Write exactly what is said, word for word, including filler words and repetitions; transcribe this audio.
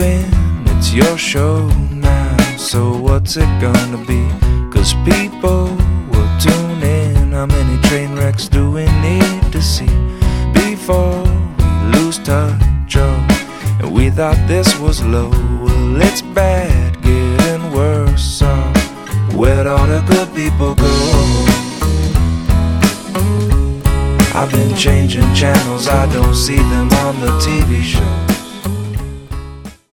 in, it's your show now. So what's it gonna be? Cause people will tune in. How many train wrecks do we need to see before we lose touch? Oh, and we thought this was low. Well, it's bad, getting worse. So where'd all the good people go? I've been changing channels, I don't see them on the T V show.